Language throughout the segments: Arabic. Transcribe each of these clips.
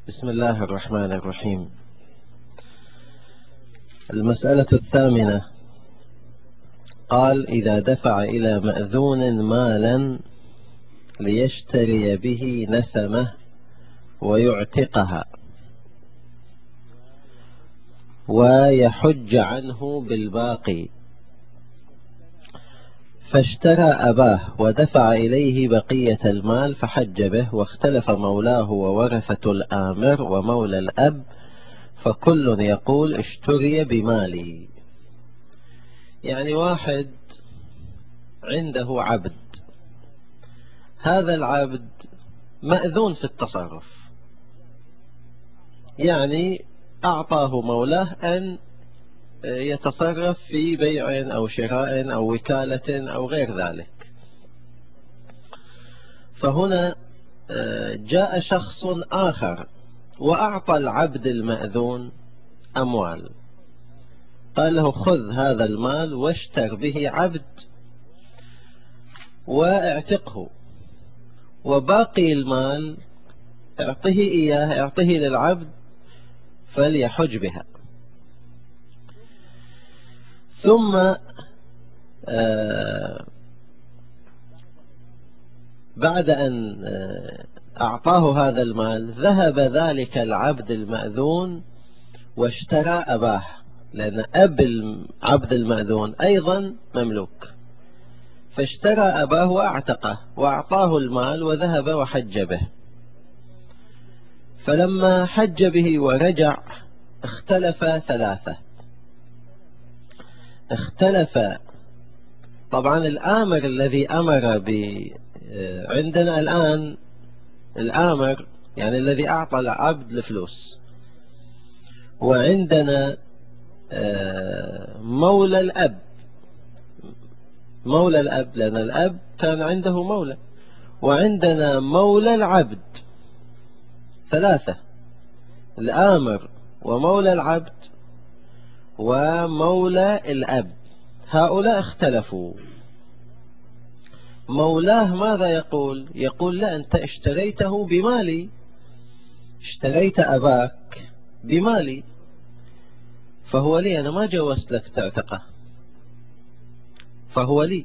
بسم الله الرحمن الرحيم. المسألة الثامنة، قال: إذا دفع إلى مأذون مالا ليشتري به نسمة ويعتقها ويحج عنه بالباقي، فاشترى أباه ودفع إليه بقية المال فحج به، واختلف مولاه وورثة الآمر ومولى الأب، فكل يقول اشتري بمالي. يعني واحد عنده عبد، هذا العبد مأذون في التصرف، يعني أعطاه مولاه أن يتصرف في بيع أو شراء أو وكالة أو غير ذلك. فهنا جاء شخص آخر وأعطى العبد المأذون أموال، قال له: خذ هذا المال واشتر به عبد واعتقه، وباقي المال اعطيه إياه، اعطيه للعبد فليحج بها. ثم بعد أن أعطاه هذا المال ذهب ذلك العبد المأذون واشترى أباه، لأن أب العبد المأذون أيضا مملوك، فاشترى أباه وأعتقه وأعطاه المال وذهب وحج به. فلما حج به ورجع اختلف ثلاثة. اختلف طبعا الآمر الذي أمر عندنا الآن الآمر يعني الذي أعطى العبد الفلوس، وعندنا مولى الأب. مولى الأب لأن الأب كان عنده مولى، وعندنا مولى العبد. ثلاثة: الآمر ومولى العبد ومولى الأب. هؤلاء اختلفوا. مولاه ماذا يقول؟ يقول: لا، أنت اشتريته بمالي، اشتريت أباك بمالي، فهو لي، أنا ما جوزت لك تعتقه، فهو لي.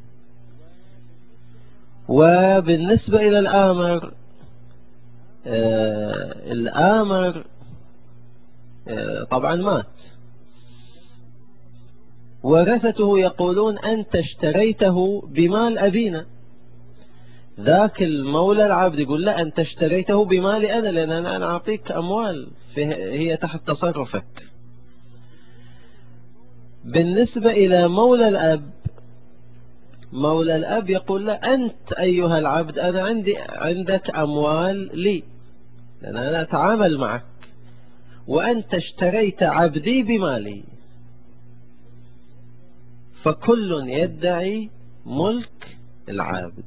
وبالنسبة إلى الآمر، الآمر طبعا مات، ورثته يقولون: أنت اشتريته بمال أبينا. ذاك المولى العبد يقول: لا، أنت اشتريته بمالي أنا، لأن أنا أعطيك أموال هي تحت تصرفك. بالنسبة إلى مولى الأب، مولى الأب يقول: لا، أنت أيها العبد أنا عندك أموال لي، لأن أنا أتعامل معك، وأنت اشتريت عبدي بمالي. فكل يدعي ملك العابد.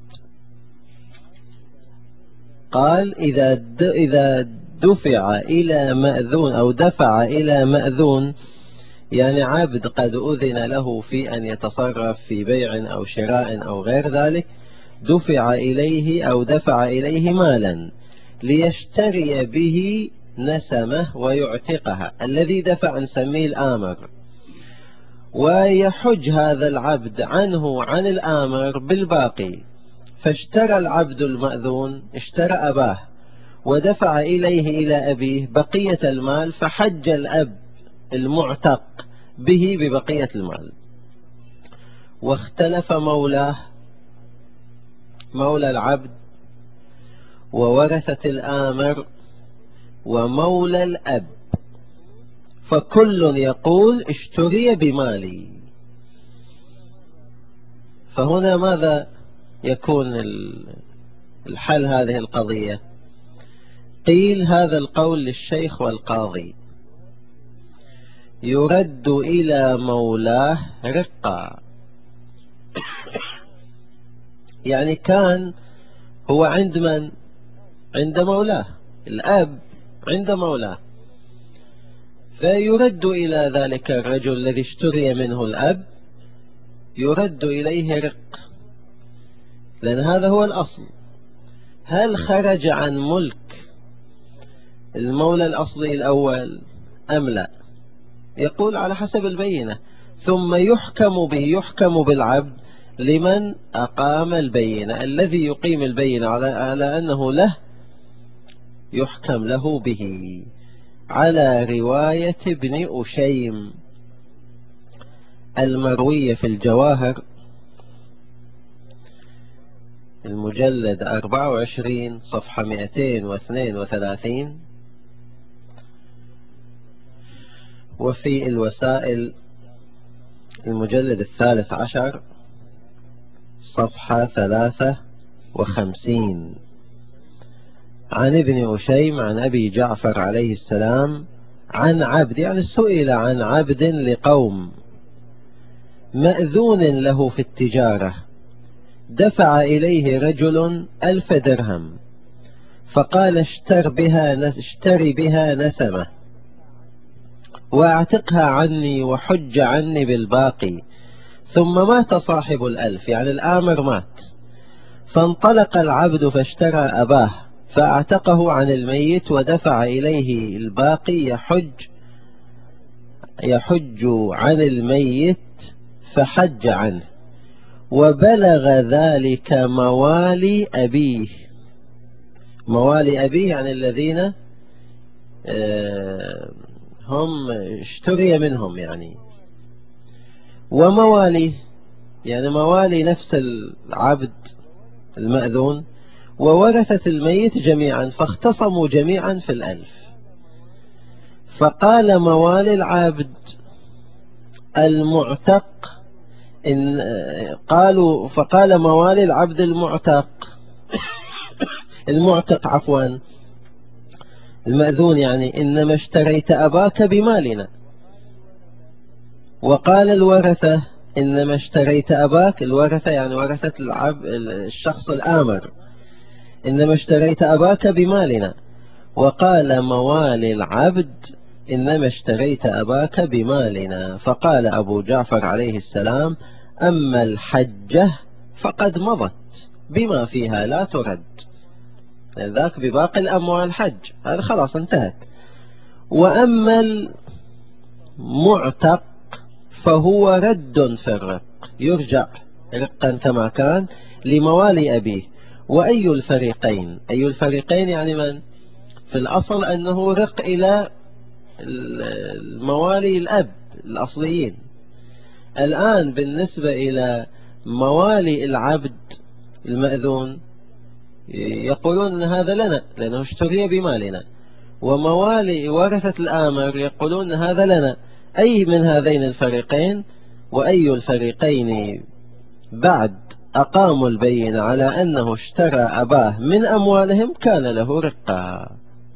قال: إذا دفع إلى مأذون أو دفع إلى مأذون، يعني عبد قد أذن له في أن يتصرف في بيع أو شراء أو غير ذلك، دفع إليه أو دفع إليه مالا ليشتري به نسمة ويعتقها. الذي دفع نسميه الآمر، ويحج هذا العبد عنه عن الآمر بالباقي. فاشترى العبد المأذون، اشترى أباه ودفع إليه إلى أبيه بقية المال، فحج الأب المعتق به ببقية المال. واختلف مولاه، مولى العبد وورثة الآمر ومولى الأب، فكل يقول اشتري بمالي. فهنا ماذا يكون الحل هذه القضية؟ قيل هذا القول للشيخ والقاضي: يرد إلى مولاه رقا. يعني كان هو عند من؟ عند مولاه. الأب عند مولاه، فيرد إلى ذلك الرجل الذي اشتري منه الأب، يرد إليه رق، لأن هذا هو الأصل. هل خرج عن ملك المولى الأصلي الأول أم لا؟ يقول على حسب البينة، ثم يحكم بالعبد لمن أقام البينة. الذي يقيم البينة على أنه له يحكم له به، على رواية ابن أشيم المروية في الجواهر المجلد 24 صفحة 232، وفي الوسائل المجلد 13 صفحة 53، عن ابن أشيم عن أبي جعفر عليه السلام عن عبد، يعني سئل عن عبد لقوم مأذون له في التجارة، دفع إليه رجل 1000 درهم فقال اشتري بها نسمة واعتقها عني وحج عني بالباقي. ثم مات صاحب 1000، يعني الآمر مات، فانطلق العبد فاشترى أباه فاعتقه عن الميت ودفع إليه الباقي يحج عن الميت فحج عنه، وبلغ ذلك موالي أبيه. موالي أبيه يعني الذين هم اشتري منهم، يعني وموالي يعني موالي نفس العبد المأذون وورثة الميت جميعا، فاختصموا جميعا في 1000. فقال موالي العبد المعتق فقال موالي العبد المعتق عفوا المأذون، يعني إنما اشتريت أباك بمالنا. وقال الورثة إنما اشتريت أباك، الورثة يعني ورثة الشخص الآمر، إنما اشتريت أباك بمالنا. وقال موالي العبد إنما اشتريت أباك بمالنا. فقال أبو جعفر عليه السلام أما الحجة فقد مضت بما فيها لا ترد، ذاك بباقي الأموال حج، هذا خلاص انتهت. وأما المعتق فهو رد في الرق، يرجع رقا كما كان لموالي أبيه. وأي الفريقين، أي الفريقين يعني من في الأصل أنه رق إلى الموالي الأب الأصليين. الآن بالنسبة إلى موالي العبد المأذون يقولون أن هذا لنا لأنه اشتري بمالنا، وموالي ورثة الآمر يقولون أن هذا لنا. أي من هذين الفريقين وأي الفريقين بعد أقاموا البينة على أنه اشترى أباه من أموالهم كان له رقة.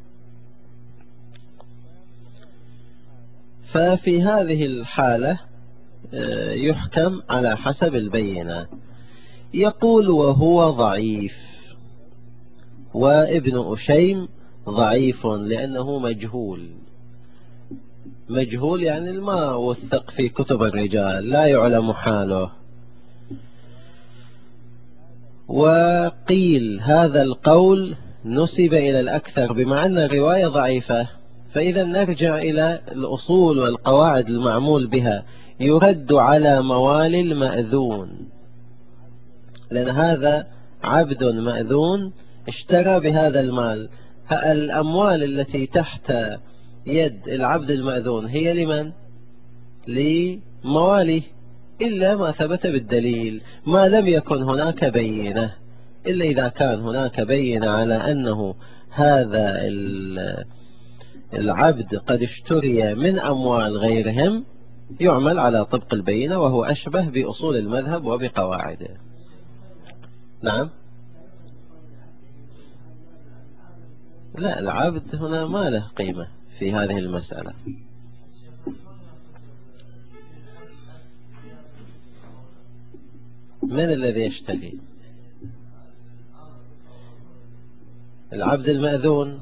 ففي هذه الحالة يحكم على حسب البينة. يقول وهو ضعيف، وابن أشيم ضعيف لأنه مجهول يعني ما وثق في كتب الرجال، لا يعلم حاله. وقيل هذا القول نسب إلى الأكثر بما أن الرواية ضعيفة، فإذا نرجع إلى الأصول والقواعد المعمول بها. يرد على موالي المأذون، لأن هذا عبد مأذون اشترى بهذا المال. الأموال التي تحت يد العبد المأذون هي لمن؟ لمواليه، إلا ما ثبت بالدليل، ما لم يكن هناك بينة. إلا إذا كان هناك بينة على أنه هذا العبد قد اشتري من أموال غيرهم يعمل على طبق البينة، وهو أشبه بأصول المذهب وبقواعده. نعم. لا، العبد هنا ما له قيمة في هذه المسألة. من الذي يشتري؟ العبد المأذون.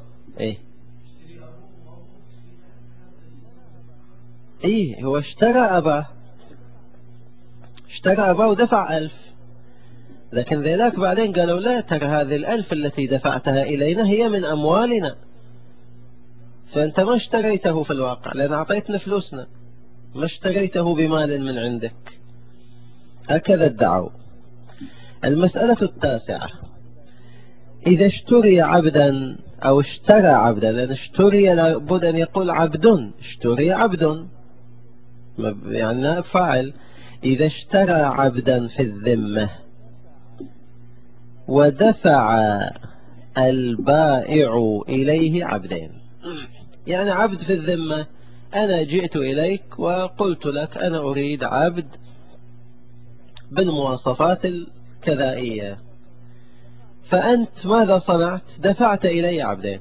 ايه هو اشترى أباه ودفع 1000، لكن ذلك بعدين قالوا لا، ترى هذه 1000 التي دفعتها إلينا هي من أموالنا، فأنت ما اشتريته في الواقع، لأن أعطيتنا فلوسنا، ما اشتريته بمال من عندك. هكذا ادعوا. المسألة التاسعة: إذا اشتري عبدا أو اشترى عبدا، لأن اشتري لابد أن يقول عبد، اشتري عبد يعني نائب فاعل. إذا اشترى عبدا في الذمة ودفع البائع إليه عبدين، يعني عبد في الذمة، أنا جئت إليك وقلت لك أنا أريد عبد بالمواصفات الكذائية، فأنت ماذا صنعت؟ دفعت إلي عبدين،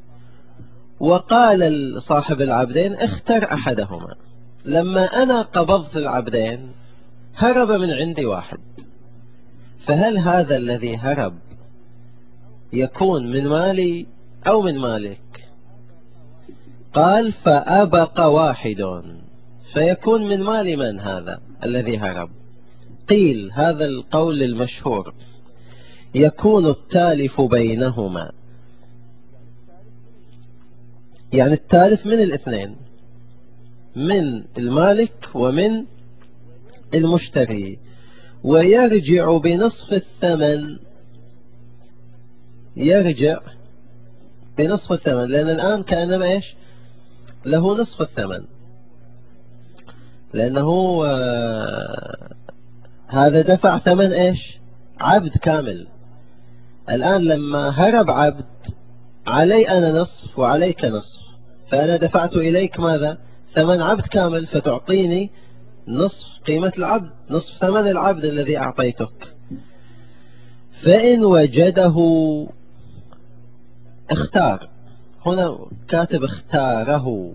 وقال صاحب العبدين اختر أحدهما. لما أنا قبضت العبدين هرب من عندي واحد، فهل هذا الذي هرب يكون من مالي أو من مالك؟ قال فأبق واحد، فيكون من مال من هذا الذي هرب؟ قيل هذا القول المشهور: يكون التالف بينهما، يعني التالف من الاثنين، من المالك ومن المشتري، ويرجع بنصف الثمن، يرجع بنصف الثمن، لأن الآن كأنما إيش له نصف الثمن، لأنه هذا دفع ثمن إيش عبد كامل. الآن لما هرب عبد علي أنا نصف وعليك نصف، فأنا دفعت إليك ماذا؟ ثمن عبد كامل، فتعطيني نصف قيمة العبد، نصف ثمن العبد الذي أعطيتك. فإن وجده اختار، هنا كاتب اختاره،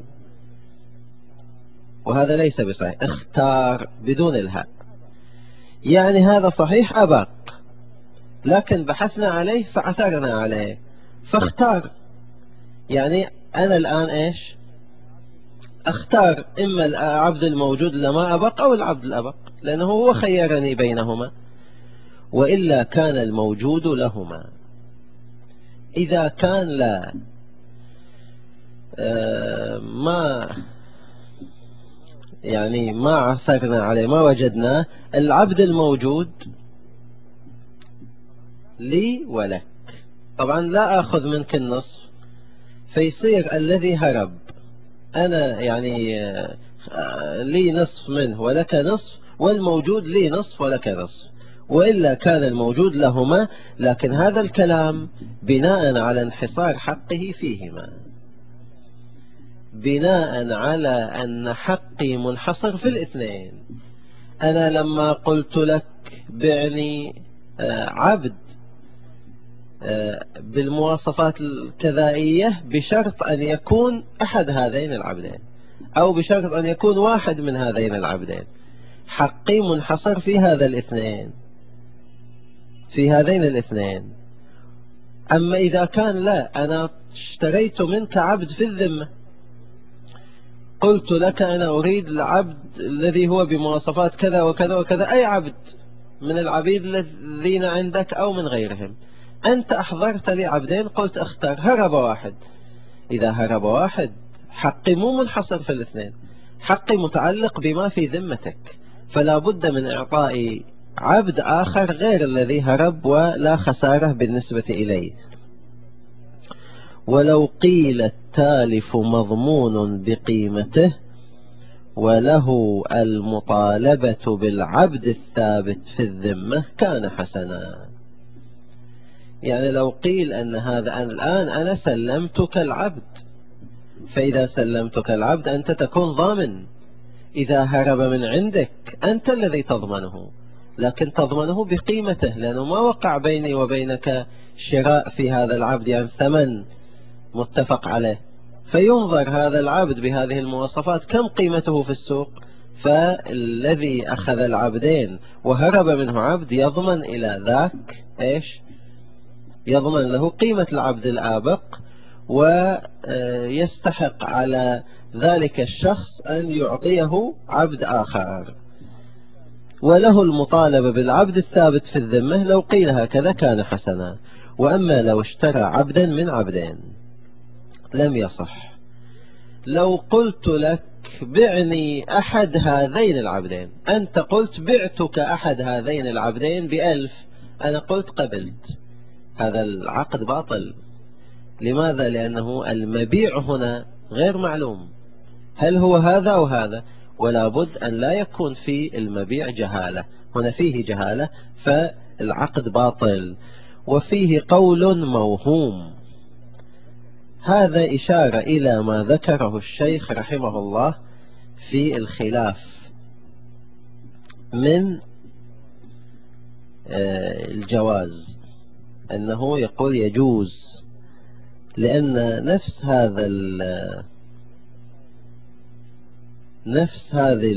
وهذا ليس بصحيح، اختار بدون الهاء، يعني هذا صحيح أباق، لكن بحثنا عليه فعثرنا عليه فاختار. يعني أنا الآن إيش اختار، إما العبد الموجود لما أبق أو العبد الأبق، لأنه هو خيرني بينهما، وإلا كان الموجود لهما. إذا كان لا ما يعني ما عثرنا عليه، ما وجدناه، العبد الموجود لي ولك، طبعا لا أخذ منك النصف، فيصير الذي هرب أنا يعني لي نصف منه ولك نصف، والموجود لي نصف ولك نصف، وإلا كان الموجود لهما. لكن هذا الكلام بناء على انحصار حقه فيهما، بناء على أن حقي منحصر في الاثنين. أنا لما قلت لك بعني عبد بالمواصفات الكذائية بشرط أن يكون أحد هذين العبدين، أو بشرط أن يكون واحد من هذين العبدين، حقي منحصر في هذا الاثنين، في هذين الاثنين. أما إذا كان لا، أنا اشتريت منك عبد في الذمة، قلت لك أنا أريد العبد الذي هو بمواصفات كذا وكذا وكذا، أي عبد من العبيد الذين عندك أو من غيرهم، أنت أحضرت لي عبدين، قلت اختار، هرب واحد. إذا هرب واحد حقي مو منحصر في الاثنين، حقي متعلق بما في ذمتك، فلا بد من إعطاء عبد آخر غير الذي هرب، ولا خسارة بالنسبة إليه. ولو قيل التالف مضمون بقيمته وله المطالبة بالعبد الثابت في الذمة كان حسنا. يعني لو قيل أن هذا الآن أنا سلمتك العبد، فإذا سلمتك العبد أنت تكون ضامن، إذا هرب من عندك أنت الذي تضمنه، لكن تضمنه بقيمته، لأنه ما وقع بيني وبينك شراء في هذا العبد، يعني ثمن متفق عليه، فينظر هذا العبد بهذه المواصفات كم قيمته في السوق، فالذي أخذ العبدين وهرب منه عبد يضمن إلى ذاك إيش؟ يضمن له قيمة العبد الآبق، ويستحق على ذلك الشخص أن يعطيه عبد آخر، وله المطالبة بالعبد الثابت في الذمة. لو قيل هكذا كان حسنا. وأما لو اشترى عبدا من عبدين لم يصح، لو قلت لك بعني أحد هذين العبدين، أنت قلت بعتك أحد هذين العبدين ب1000، أنا قلت قبلت، هذا العقد باطل. لماذا؟ لأنه المبيع هنا غير معلوم، هل هو هذا أو هذا، ولا بد أن لا يكون في المبيع جهالة، هنا فيه جهالة فالعقد باطل. وفيه قول موهوم، هذا إشارة إلى ما ذكره الشيخ رحمه الله في الخلاف من الجواز، أنه يقول يجوز، لأن نفس هذه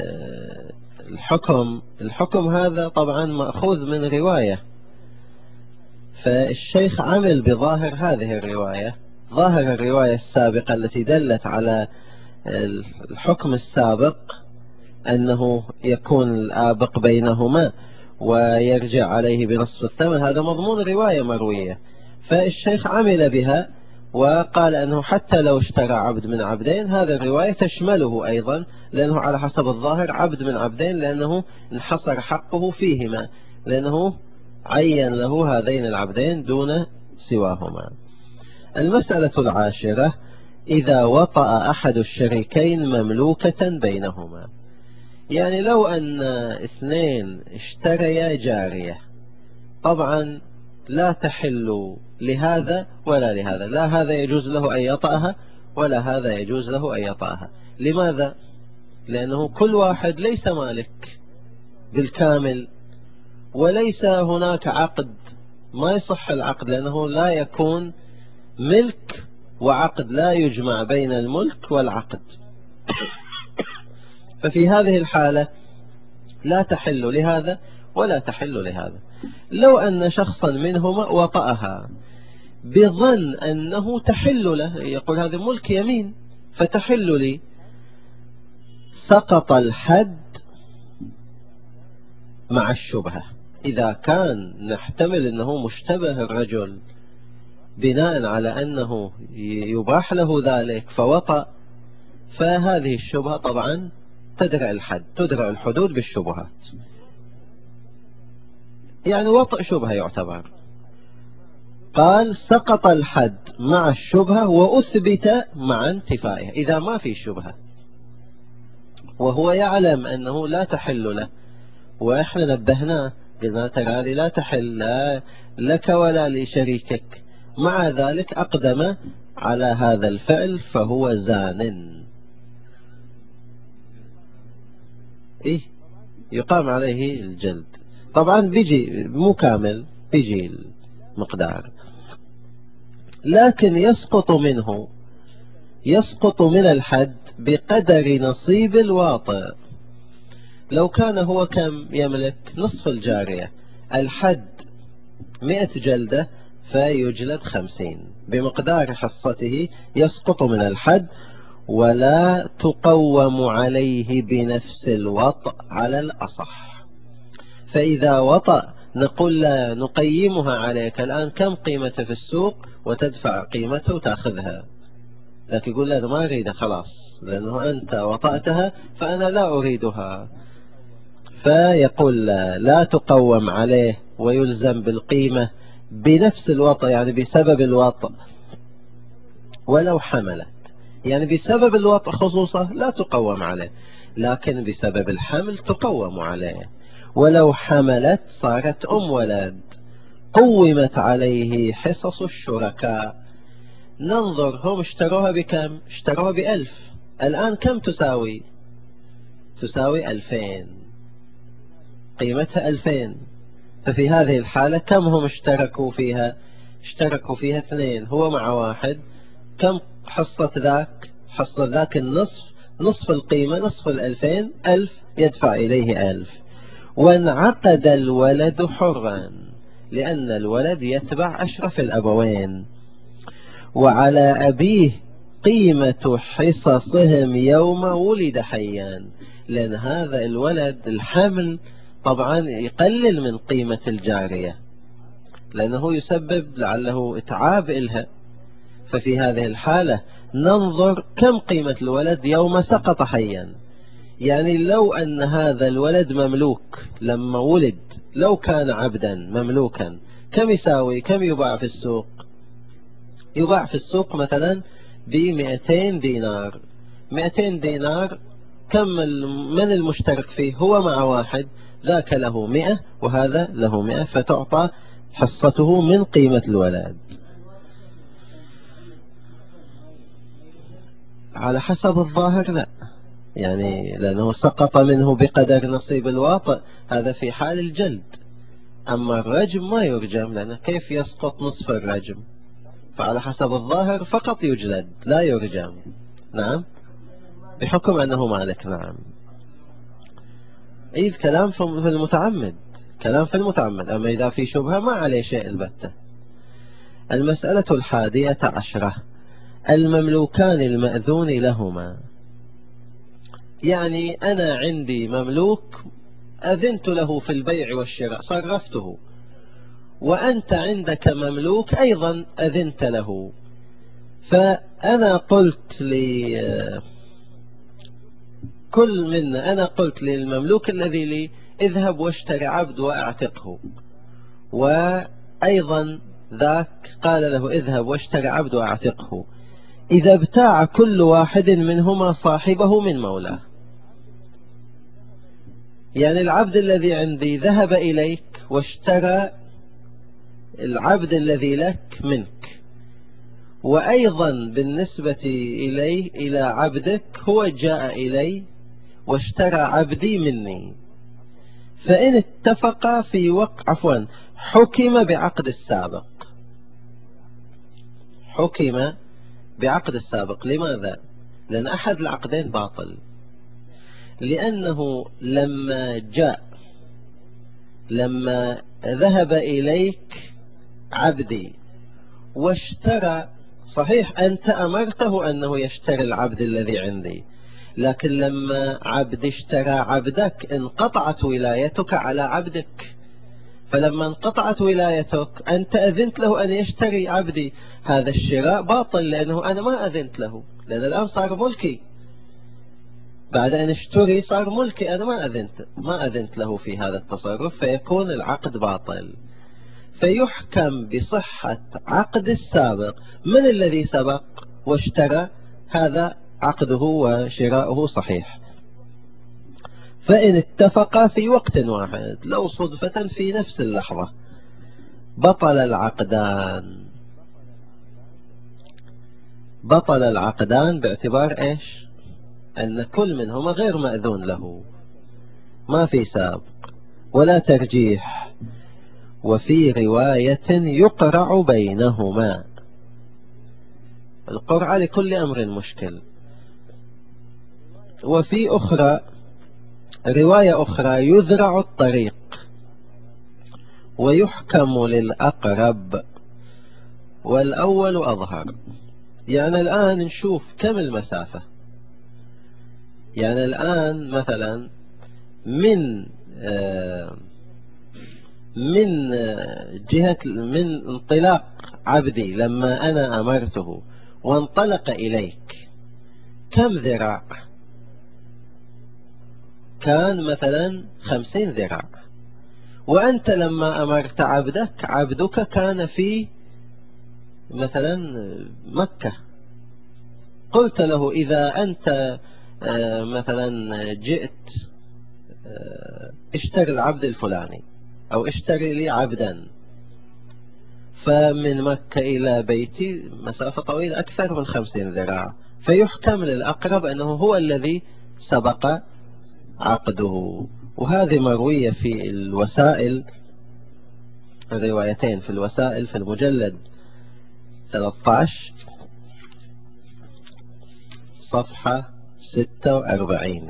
الحكم هذا طبعا مأخوذ من رواية، فالشيخ عمل بظاهر هذه الرواية، ظاهر الرواية السابقة التي دلت على الحكم السابق أنه يكون الآبق بينهما ويرجع عليه بنصف الثمن، هذا مضمون رواية مروية، فالشيخ عمل بها وقال أنه حتى لو اشترى عبد من عبدين هذا الرواية تشمله أيضا، لأنه على حسب الظاهر عبد من عبدين، لأنه انحصر حقه فيهما، لأنه عين له هذين العبدين دون سواهما. المسألة العاشرة، إذا وطأ أحد الشريكين مملوكة بينهما، يعني لو أن اثنين اشتريا جارية، طبعا لا تحل لهذا ولا لهذا، لا هذا يجوز له أن يطأها ولا هذا يجوز له أن يطأها. لماذا؟ لأنه كل واحد ليس مالك بالكامل، وليس هناك عقد، ما يصح العقد، لأنه لا يكون ملك وعقد، لا يجمع بين الملك والعقد، ففي هذه الحالة لا تحل لهذا ولا تحل لهذا. لو أن شخصا منهما وطأها بظن أنه تحل له، يقول هذا ملك يمين فتحل لي، سقط الحد مع الشبهة. إذا كان نحتمل أنه مشتبه الرجل بناء على أنه يباح له ذلك فوطأ، فهذه الشبهة طبعا تدرع الحدود بالشبهات، يعني وطأ شبهة يعتبر. قال سقط الحد مع الشبهة وأثبت مع انتفائها، إذا ما في شبهة وهو يعلم أنه لا تحل له، وإحنا نبهناه قلنا ترى هذه لا تحل لا لك ولا لشريكك، مع ذلك أقدم على هذا الفعل فهو زان، إيه يقام عليه الجلد. طبعا بيجي مو كامل، بيجي المقدار، لكن يسقط من الحد بقدر نصيب الواطئ. لو كان هو كم يملك نصف الجارية، الحد 100 جلدة فيجلد 50 بمقدار حصته، يسقط من الحد ولا تقوم عليه بنفس الوطء على الأصح. فإذا وطأ نقول لا نقيمها عليك الآن كم قيمته في السوق وتدفع قيمته وتأخذها، لكن يقول لا أنا ما أريدها خلاص لأنه أنت وطأتها فأنا لا أريدها، فيقول لا تقوم عليه ويلزم بالقيمة بنفس الوطأ، يعني بسبب الوطأ، ولو حملت، يعني بسبب الوطأ خصوصا لا تقوم عليه، لكن بسبب الحمل تقوم عليه. ولو حملت صارت ولد قومت عليه حصص الشركاء. ننظر هم اشتروها بكم؟ اشتروها ب1000، الآن كم تساوي؟ تساوي 2000، قيمتها 2000. ففي هذه الحالة كم هم اشتركوا فيها؟ اشتركوا فيها 2، هو مع واحد، كم حصة ذاك؟ حصة ذاك النصف، نصف القيمة، نصف 2000، 1000 يدفع إليه 1000. وانعقد الولد حرا، لأن الولد يتبع أشرف الأبوين، وعلى أبيه قيمة حصصهم يوم ولد حيان، لأن هذا الولد الحمل طبعا يقلل من قيمة الجارية، لأنه يسبب لعله إتعاب إلها، ففي هذه الحالة ننظر كم قيمة الولد يوم سقط حيا. يعني لو أن هذا الولد مملوك لما ولد، لو كان عبدا مملوكا كم يساوي؟ كم يباع في السوق؟ يباع في السوق مثلا ب200 دينار. 200 دينار كم من المشترك فيه؟ هو مع واحد، ذاك له 100 وهذا له 100، فتعطى حصته من قيمة الولد على حسب الظاهر. لا، يعني لأنه سقط منه بقدر نصيب الواطئ، هذا في حال الجلد. أما الرجم ما يرجم، لأنه كيف يسقط نصف الرجم؟ فعلى حسب الظاهر فقط يجلد لا يرجم. نعم، بحكم أنه مالك. نعم، إذ كلام في المتعمد، كلام في المتعمد. أما إذا في شبهة ما عليه شيء البتة. المسألة 11، المملوكان المأذون لهما. يعني أنا عندي مملوك أذنت له في البيع والشراء، صرفته، وأنت عندك مملوك أيضا أذنت له. فأنا قلت كل منا، أنا قلت للمملوك الذي لي اذهب واشتري عبد وأعتقه، وأيضا ذاك قال له اذهب واشتري عبد وأعتقه. إذا ابتاع كل واحد منهما صاحبه من مولاه، يعني العبد الذي عندي ذهب إليك واشترى العبد الذي لك منك، وأيضا بالنسبة إليه إلى عبدك هو جاء إلي واشترى عبدي مني. فإن اتفق في حكم بعقد السابق. حكم بعقد السابق. لماذا؟ لأن أحد العقدين باطل. لأنه لما ذهب إليك عبدي واشترى، صحيح أنت أمرته أنه يشتري العبد الذي عندي، لكن لما عبد اشترى عبدك انقطعت ولايتك على عبدك. فلما انقطعت ولايتك أنت أذنت له أن يشتري عبدي، هذا الشراء باطل لأنه أنا ما أذنت له، لأن الآن صار ملكي. بعد أن اشتري صار ملكي، أنا ما أذنت له في هذا التصرف، فيكون العقد باطل. فيحكم بصحة عقد السابق. من الذي سبق واشترى؟ هذا عقده وشراؤه صحيح. فإن اتفقا في وقت واحد، لو صدفة في نفس اللحظة، بطل العقدان. بطل العقدان باعتبار إيش؟ أن كل منهما غير مأذون له، ما في سابق ولا ترجيح. وفي رواية يقرع بينهما. القرعة لكل أمر مشكل. وفي رواية أخرى يذرع الطريق ويحكم للأقرب، والأول أظهر. يعني الآن نشوف كم المسافة. يعني الآن مثلا من جهة، من انطلاق عبدي لما أنا أمرته وانطلق إليك كم ذراع؟ كان مثلا 50 ذراع. وأنت لما أمرت عبدك كان في مثلا مكة، قلت له إذا أنت مثلا جئت اشتري العبد الفلاني أو اشتري لي عبدا، فمن مكة إلى بيتي مسافة طويلة أكثر من 50 ذراع، فيحكم للأقرب أنه هو الذي سبق عقده. وهذه مروية في الوسائل، الروايتين في الوسائل في المجلد 13 صفحة 46.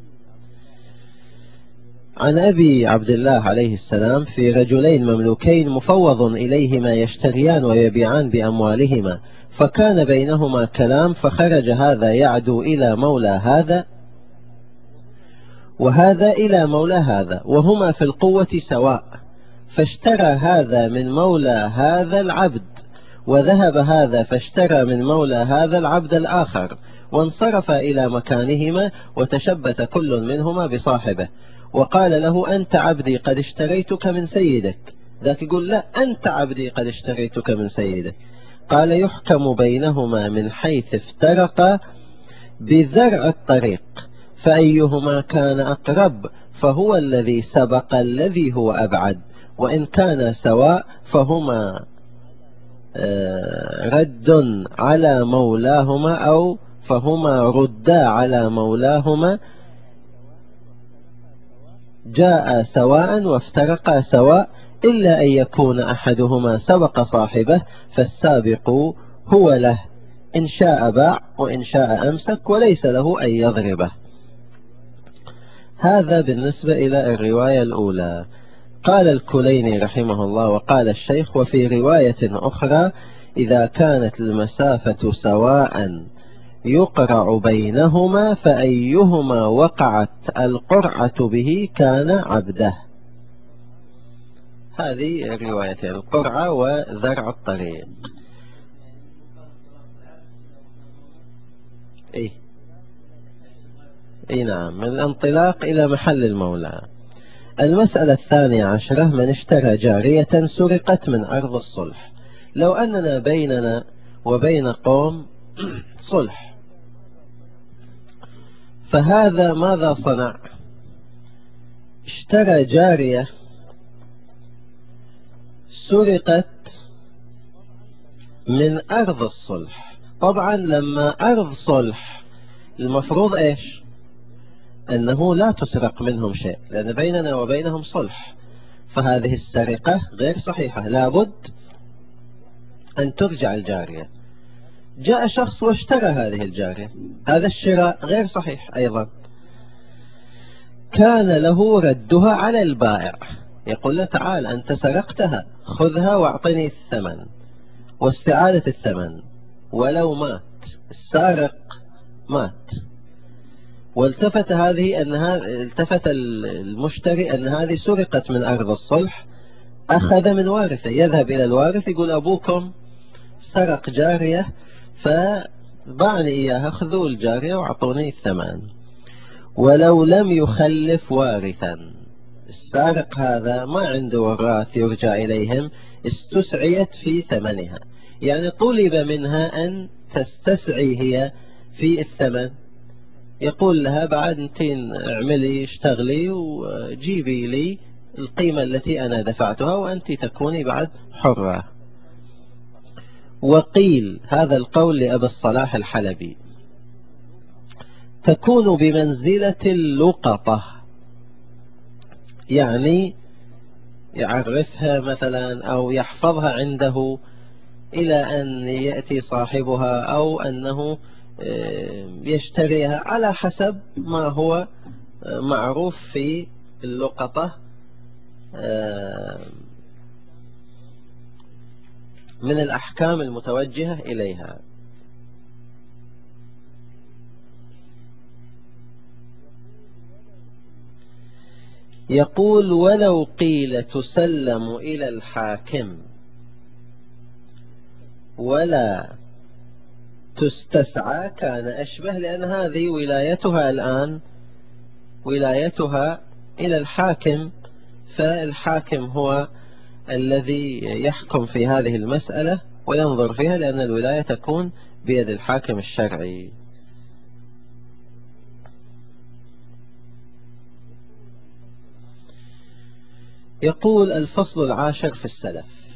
عن أبي عبد الله عليه السلام في رجلين مملوكين مفوض إليهما يشتريان ويبيعان بأموالهما، فكان بينهما كلام، فخرج هذا يعدو إلى مولى هذا وهذا إلى مولى هذا، وهما في القوة سواء، فاشترى هذا من مولى هذا العبد وذهب هذا فاشترى من مولى هذا العبد الآخر، وانصرف إلى مكانهما، وتشبث كل منهما بصاحبه، وقال له: أنت عبدي قد اشتريتك من سيدك. ذاك يقول: لا، أنت عبدي قد اشتريتك من سيدك. قال: يحكم بينهما من حيث افترقا بذرع الطريق، فأيهما كان أقرب فهو الذي سبق الذي هو أبعد، وإن كان سواء فهما رد على مولاهما، أو فهما ردا على مولاهما، جاء سواء وافترقا سواء، إلا أن يكون أحدهما سبق صاحبه، فالسابق هو له، إن شاء باع وإن شاء أمسك، وليس له أن يضربه. هذا بالنسبة إلى الرواية الأولى. قال الكليني رحمه الله: وقال الشيخ: وفي رواية أخرى: إذا كانت المسافة سواء يقرع بينهما، فأيهما وقعت القرعة به كان عبده. هذه الروايتين: القرعة وذرع الطريق. إيه نعم، من الانطلاق إلى محل المولى. المسألة 12: من اشترى جارية سرقت من أرض الصلح. لو أننا بيننا وبين قوم صلح، فهذا ماذا صنع؟ اشترى جارية سرقت من أرض الصلح. طبعا لما أرض صلح المفروض إيش؟ أنه لا تسرق منهم شيء، لأن بيننا وبينهم صلح، فهذه السرقة غير صحيحة، لابد أن ترجع الجارية. جاء شخص واشترى هذه الجارية، هذا الشراء غير صحيح أيضا، كان له ردها على البائع، يقول له: تعال أنت سرقتها، خذها واعطني الثمن، واستعادة الثمن. ولو مات السارق، مات، والتفت التفت المشتري أن هذه سرقت من أرض الصلح، أخذ من وارثه، يذهب إلى الوارث يقول: أبوكم سرق جارية فباعني إياها، خذوا الجارية وأعطوني الثمن. ولو لم يخلف وارثا، السارق هذا ما عنده وراث يرجع إليهم، استسعيت في ثمنها، يعني طلب منها أن تستسعي هي في الثمن. يقول لها: بعد انتين اعملي اشتغلي وجيبي لي القيمة التي أنا دفعتها، وأنت تكوني بعد حرة. وقيل هذا القول لأبي الصلاح الحلبي: تكون بمنزلة اللقطة، يعني يعرفها مثلا أو يحفظها عنده إلى أن يأتي صاحبها، أو أنه يشتريها، على حسب ما هو معروف في اللقطة من الأحكام المتوجهة إليها. يقول: ولو قيل تسلم إلى الحاكم ولا تستسعى كان أشبه، لأن هذه ولايتها الآن ولايتها إلى الحاكم، فالحاكم هو الذي يحكم في هذه المسألة وينظر فيها، لأن الولاية تكون بيد الحاكم الشرعي. يقول: الفصل 10 في السلف.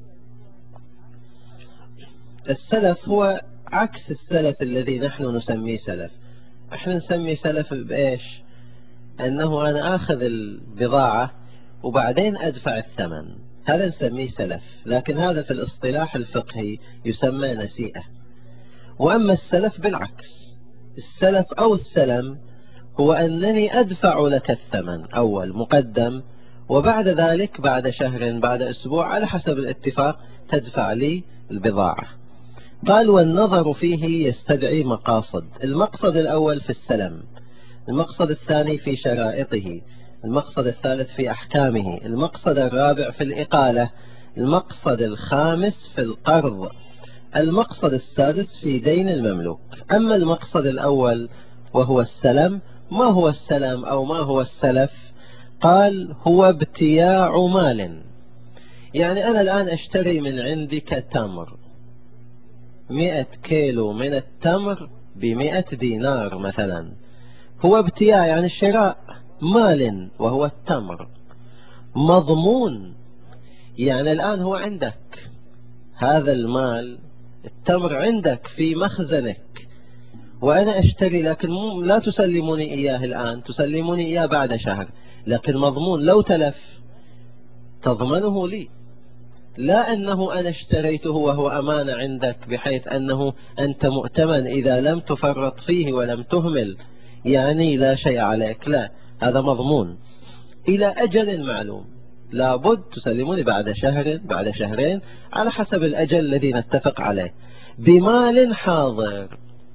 السلف هو عكس السلف الذي نحن نسميه سلف. احنا نسمي سلف بإيش؟ أنه أنا أخذ البضاعة وبعدين أدفع الثمن، هذا نسميه سلف، لكن هذا في الاصطلاح الفقهي يسمى نسيئة. وأما السلف بالعكس، السلف أو السلم هو أنني أدفع لك الثمن أول مقدم، وبعد ذلك بعد شهر بعد أسبوع على حسب الاتفاق تدفع لي البضاعة. قال: والنظر فيه يستدعي مقاصد. المقصد الأول في السلم، المقصد الثاني في شرائطه، المقصد الثالث في أحكامه، المقصد الرابع في الإقالة، المقصد الخامس في القرض. المقصد السادس في دين المملوك. أما المقصد الأول وهو السلم، ما هو السلم أو ما هو السلف؟ قال هو ابتياع مال. يعني أنا الآن أشتري من عندك تمر، 100 كيلو من التمر ب100 دينار مثلا. هو ابتياع يعني شراء مال وهو التمر. مضمون يعني الآن هو عندك هذا المال، التمر عندك في مخزنك وأنا أشتري، لكن لا تسلموني إياه الآن، تسلموني إياه بعد شهر. لكن مضمون لو تلف تضمنه لي، لا أنه أنا اشتريته وهو أمانة عندك بحيث أنه أنت مؤتمن إذا لم تفرط فيه ولم تهمل يعني لا شيء عليك، لا، هذا مضمون إلى أجل معلوم، لابد تسلموني بعد شهر بعد شهرين على حسب الأجل الذي نتفق عليه. بمال حاضر،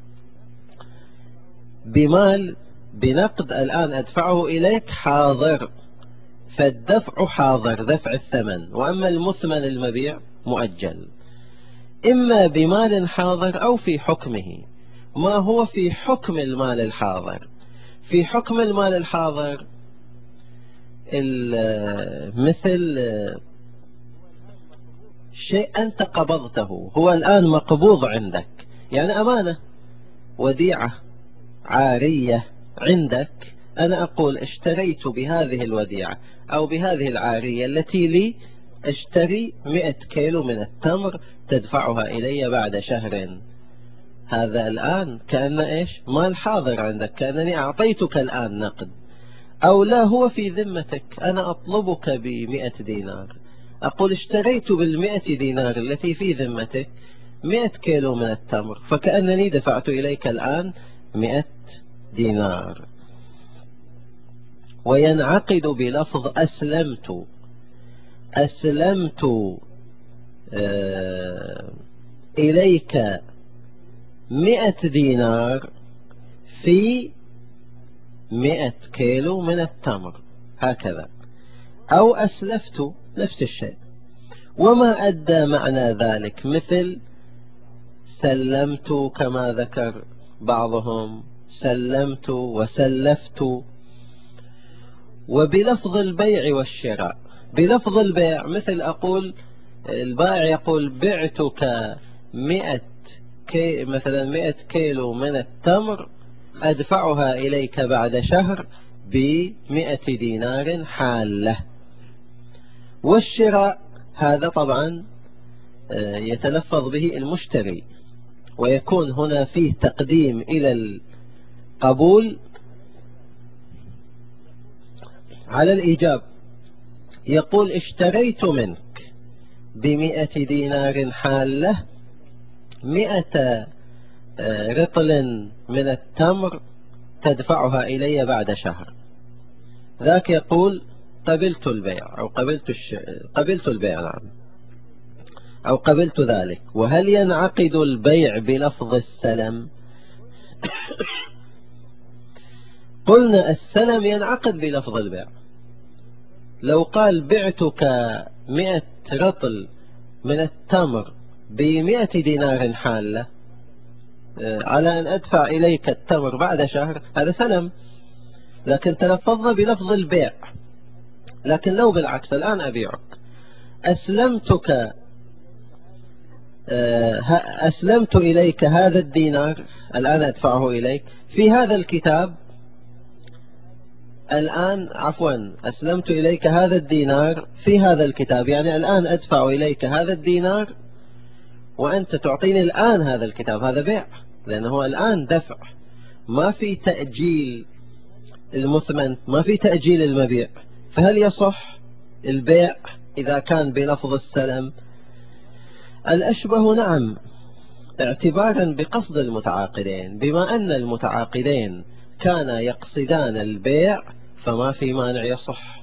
بمال بنقد الآن أدفعه إليك حاضر، فالدفع حاضر دفع الثمن، وأما المثمن المبيع مؤجل. إما بمال حاضر أو في حكمه. ما هو في حكم المال الحاضر؟ في حكم المال الحاضر مثل شيء أنت قبضته، هو الآن مقبوض عندك، يعني أمانة، وديعة عارية عندك. أنا أقول اشتريت بهذه الوديعة أو بهذه العارية التي لي، اشتري 100 كيلو من التمر تدفعها إلي بعد شهر. هذا الآن كأن إيش؟ مال حاضر عندك، كأنني أعطيتك الآن نقد. أو لا، هو في ذمتك، أنا أطلبك ب100 دينار، أقول اشتريت بال100 دينار التي في ذمتك 100 كيلو من التمر، فكأنني دفعت إليك الآن 100 دينار. وينعقد بلفظ أسلمت. أسلمت إليك 100 دينار في 100 كيلو من التمر، هكذا. أو أسلفت نفس الشيء. وما أدى معنى ذلك مثل سلمت كما ذكر بعضهم، سلمت وسلفت. وبلفظ البيع والشراء. بلفظ البيع مثل أقول البائع يقول بعتك 100 مثلا 100 كيلو من التمر أدفعها إليك بعد شهر ب100 دينار حالة. والشراء هذا طبعا يتلفظ به المشتري، ويكون هنا فيه تقديم إلى القبول على الإيجاب. يقول اشتريت منك ب100 دينار حالة 100 رطل من التمر تدفعها إلي بعد شهر. ذاك يقول قبلت البيع أو قبلت البيع، نعم، أو قبلت ذلك. وهل ينعقد البيع بلفظ السلم؟ قلنا السلم ينعقد بلفظ البيع. لو قال بعتك 100 رطل من التمر ب100 دينار حالة على أن أدفع إليك التمر بعد شهر، هذا سلم، لكن تلفظنا بلفظ البيع. لكن لو بالعكس، الآن أبيعك، أسلمتك أسلمت إليك هذا الدينار، الآن أدفعه إليك في هذا الكتاب، الآن عفوا أسلمت إليك هذا الدينار في هذا الكتاب، يعني الآن أدفع إليك هذا الدينار وأنت تعطيني الآن هذا الكتاب. هذا بيع، لأنه الآن دفع، ما في تأجيل المثمن، ما في تأجيل المبيع. فهل يصح البيع إذا كان بلفظ السلم؟ الأشبه نعم، اعتبارا بقصد المتعاقدين، بما أن المتعاقدين كانا يقصدان البيع فما في مانع يصح.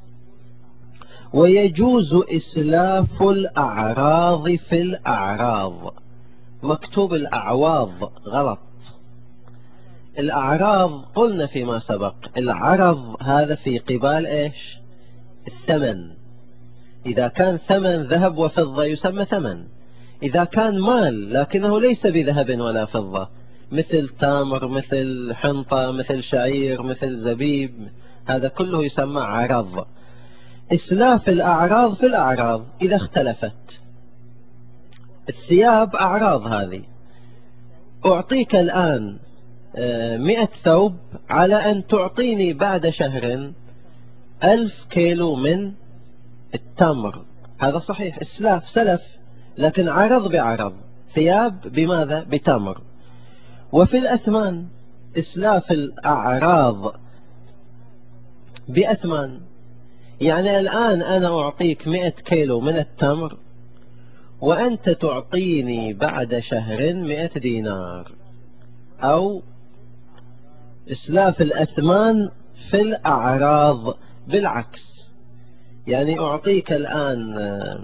ويجوز إسلاف الأعراض في الأعراض. مكتوب الأعواض غلط. الأعراض قلنا فيما سبق، العرض هذا في قبال إيش؟ الثمن. إذا كان ثمن ذهب وفضة يسمى ثمن. إذا كان مال لكنه ليس بذهب ولا فضة، مثل تمر، مثل حنطة، مثل شعير، مثل زبيب، هذا كله يسمى عرض. إسلاف الأعراض في الأعراض إذا اختلفت. الثياب أعراض، هذه أعطيك الآن 100 ثوب على أن تعطيني بعد شهر 1000 كيلو من التمر، هذا صحيح إسلاف، سلف، لكن عرض بعرض، ثياب بماذا؟ بتمر. وفي الأثمان إسلاف الأعراض بأثمان، يعني الآن أنا أعطيك 100 كيلو من التمر وأنت تعطيني بعد شهر 100 دينار. أو إسلاف الأثمان في الأعراض بالعكس، يعني أعطيك الآن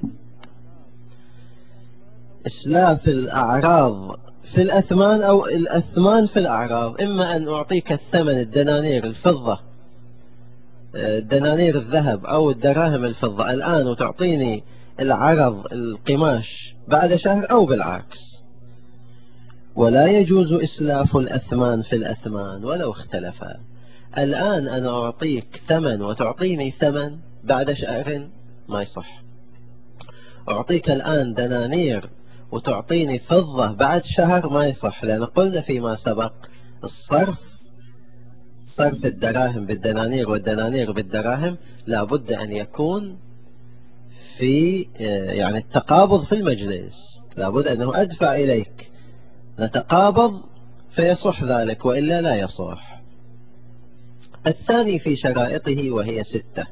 إسلاف الأعراض في الأثمان أو الأثمان في الأعراض، إما أن أعطيك الثمن الدنانير الفضة، دنانير الذهب أو الدراهم الفضة الآن وتعطيني العرض القماش بعد شهر، أو بالعكس. ولا يجوز إسلاف الأثمان في الأثمان ولو اختلفا. الآن أنا أعطيك ثمن وتعطيني ثمن بعد شهر، ما يصح. أعطيك الآن دنانير وتعطيني فضة بعد شهر، ما يصح، لأن قلنا فيما سبق الصرف، صرف الدراهم بالدنانير والدنانير بالدراهم لابد أن يكون في يعني التقابض في المجلس، لابد أنه أدفع إليك، نتقابض فيصح ذلك، وإلا لا يصح. الثاني في شرائطه وهي 6.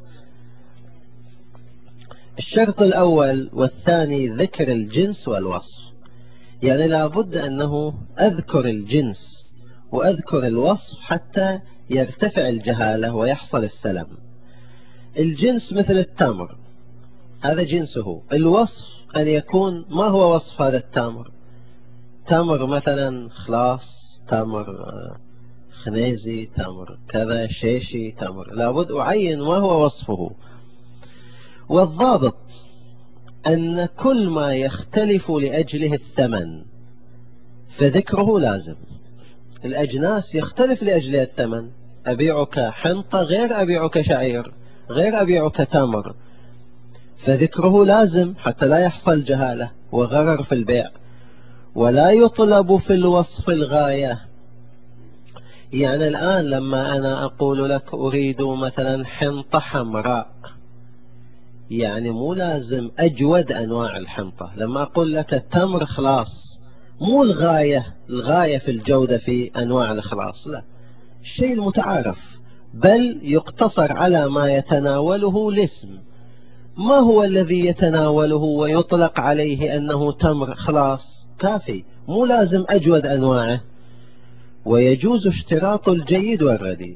الشرط الأول والثاني ذكر الجنس والوصف، يعني لابد أنه أذكر الجنس وأذكر الوصف حتى يرتفع الجهالة ويحصل السلم. الجنس مثل التمر، هذا جنسه. الوصف أن يكون ما هو وصف هذا التمر؟ تمر مثلا خلاص، تمر خنيزي، تمر كذا شيشي، تمر، لابد أعين ما هو وصفه. والضابط أن كل ما يختلف لأجله الثمن فذكره لازم. الأجناس يختلف لأجلها الثمن، أبيعك حنطة غير أبيعك شعير غير أبيعك تمر، فذكره لازم حتى لا يحصل جهالة وغرر في البيع. ولا يطلب في الوصف الغاية، يعني الآن لما أنا أقول لك أريد مثلا حنطة حمراء، يعني مو لازم أجود أنواع الحنطة. لما أقول لك التمر خلاص، مو الغاية في الجودة في أنواع الخلاص، لا، الشيء المتعارف، بل يقتصر على ما يتناوله الاسم. ما هو الذي يتناوله ويطلق عليه أنه تمر خلاص كافي، مو لازم أجود أنواعه. ويجوز اشتراط الجيد والرديء،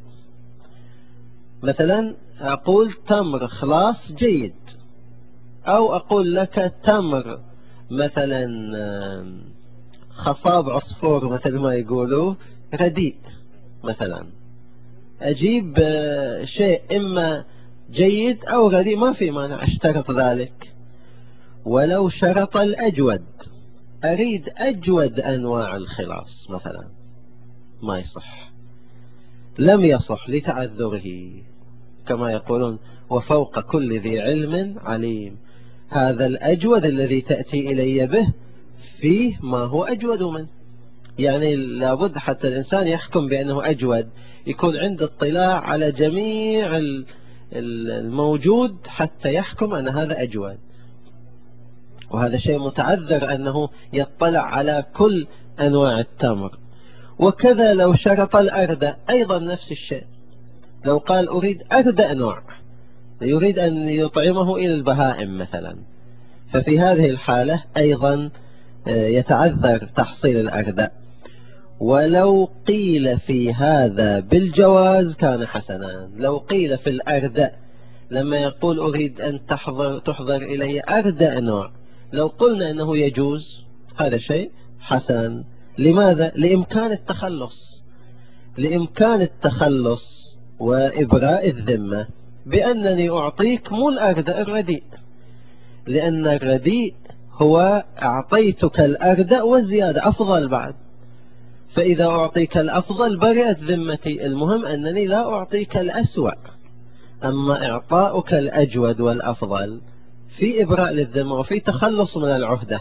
مثلا أقول تمر خلاص جيد، أو أقول لك تمر مثلا خصاب عصفور مثل ما يقولوا رديء مثلا. أجيب شيء إما جيد أو رديء، ما في مانع أشترط ذلك. ولو شرط الأجود، أريد أجود أنواع الخلاص مثلا، ما يصح، لم يصح لتعذره، كما يقولون وفوق كل ذي علم عليم. هذا الأجود الذي تأتي إلي به فيه ما هو أجود منه، يعني لابد حتى الإنسان يحكم بأنه أجود يكون عنده اطلاع على جميع الموجود حتى يحكم أن هذا أجود. وهذا شيء متعذر أنه يطلع على كل أنواع التمر. وكذا لو شرط الأردأ أيضا نفس الشيء، لو قال أريد أردأ نوع، يريد أن يطعمه إلى البهائم مثلا، ففي هذه الحالة أيضا يتعذر تحصيل الأردأ. ولو قيل في هذا بالجواز كان حسنا. لو قيل في الأردأ، لما يقول أريد أن تحضر إلي أردأ نوع، لو قلنا أنه يجوز هذا شيء حسن. لماذا؟ لإمكان التخلص، لإمكان التخلص وإبراء الذمة، بأنني أعطيك مو الأردأ الرديء، لأن الرديء هو أعطيتك الأردأ والزيادة أفضل بعد، فإذا أعطيك الأفضل برئت ذمتي، المهم أنني لا أعطيك الأسوأ. أما إعطاؤك الأجود والأفضل في إبراء للذمة وفي تخلص من العهدة،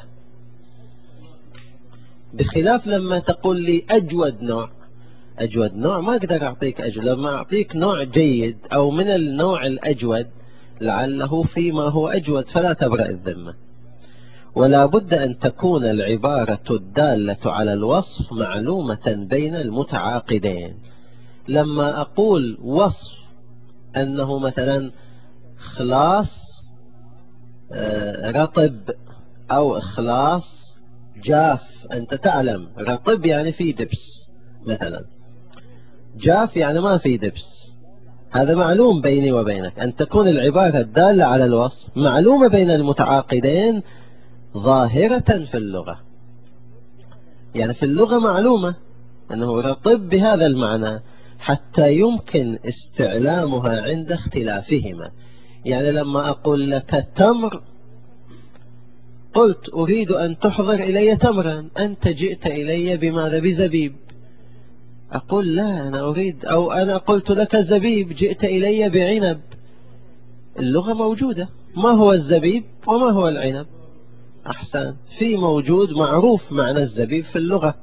بخلاف لما تقول لي أجود نوع. أجود نوع ما أقدر أعطيك أجود، لما أعطيك نوع جيد أو من النوع الأجود لعله فيما هو أجود فلا تبرأ الذمة. ولا بد أن تكون العبارة الدالة على الوصف معلومة بين المتعاقدين. لما أقول وصف أنه مثلا خلاص رطب أو إخلاص جاف، أنت تعلم رطب يعني في دبس مثلا، جاف يعني ما في دبس، هذا معلوم بيني وبينك. أن تكون العبارة الدالة على الوصف معلومة بين المتعاقدين ظاهرة في اللغة، يعني في اللغة معلومة أنه رطب بهذا المعنى حتى يمكن استعلامها عند اختلافهما. يعني لما أقول لك تمر، قلت أريد أن تحضر إلي تمرا، أنت جئت إلي بماذا؟ بزبيب. أقول لا أنا أريد، أو أنا قلت لك زبيب جئت إلي بعنب. اللغة موجودة، ما هو الزبيب وما هو العنب؟ أحسن، في موجود معروف معنى الزبيب في اللغة.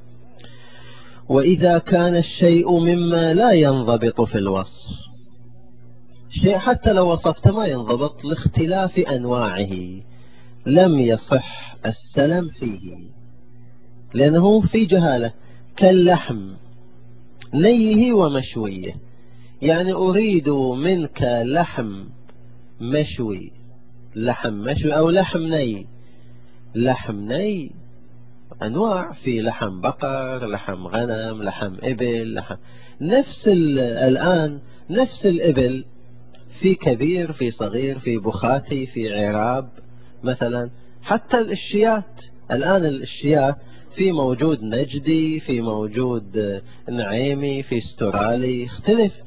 وإذا كان الشيء مما لا ينضبط في الوصف، شيء حتى لو وصفت ما ينضبط لاختلاف أنواعه، لم يصح السلم فيه لأنه في جهالة. كاللحم نيه ومشويه، يعني أريد منك لحم مشوي، لحم مشوي أو لحم ني. لحم ني أنواع، في لحم بقر، لحم غنم، لحم إبل، لحم نفس الآن نفس الإبل في كبير، في صغير، في بخاتي، في عراب مثلا. حتى الشيات الآن، الشيات في موجود نجدي، في موجود نعيمي، في استرالي، اختلف.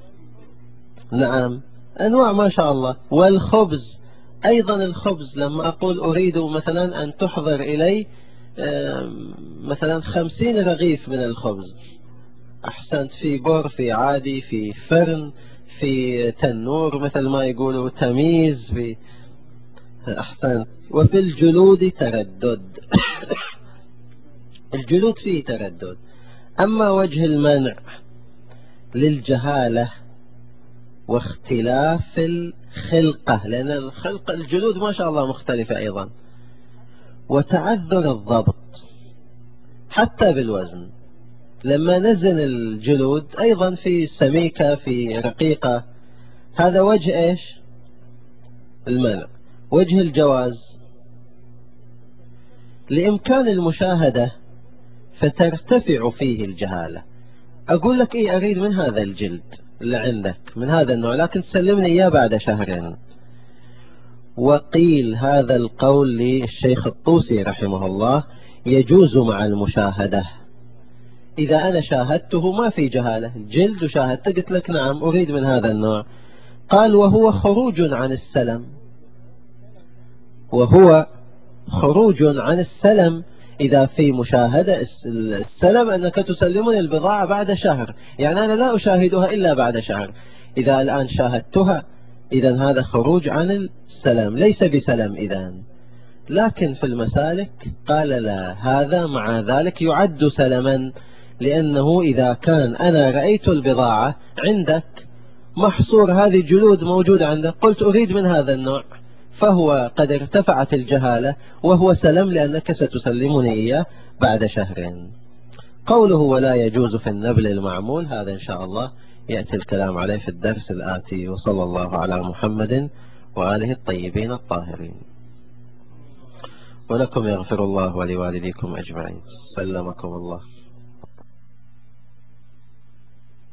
نعم أنواع ما شاء الله. والخبز أيضا، الخبز لما أقول أريد مثلا أن تحضر إلي مثلا 50 رغيف من الخبز، أحسنت، في بور، في عادي، في فرن، في تنور مثل ما يقولوا تميز، في أحسنت. وفي الجلود تردد الجلود فيه تردد. أما وجه المنع للجهالة واختلاف الخلقة، لأن الخلقة الجلود ما شاء الله مختلفة أيضا، وتعذر الضبط حتى بالوزن. لما نزن الجلود أيضا في سميكة، في رقيقة، هذا وجه إيش المنع. وجه الجواز لإمكان المشاهدة فترتفع فيه الجهالة. أقول لك إيه، أريد من هذا الجلد اللي عندك من هذا النوع، لكن تسلمني إياه بعد شهرين. وقيل هذا القول للشيخ الطوسي رحمه الله يجوز مع المشاهدة. إذا أنا شاهدته ما في جهالة، الجلد وشاهدت قلت لك نعم أريد من هذا النوع. قال وهو خروج عن السلم، وهو خروج عن السلم. إذا في مشاهدة السلم أنك تسلمني البضاعة بعد شهر، يعني أنا لا أشاهدها إلا بعد شهر. إذا الآن شاهدتها إذن هذا خروج عن السلم، ليس بسلم إذن. لكن في المسالك قال لا، هذا مع ذلك يعد سلما، لأنه إذا كان أنا رأيت البضاعة عندك محصور، هذه الجلود موجودة عندك، قلت أريد من هذا النوع، فهو قد ارتفعت الجهالة وهو سلم لأنك ستسلمني إياه بعد شهرين. قوله ولا يجوز في النبل المعمول، هذا إن شاء الله يأتي الكلام عليه في الدرس الآتي. وصلى الله على محمد وآله الطيبين الطاهرين. ولكم يغفر الله ولوالديكم أجمعين. سلمكم الله.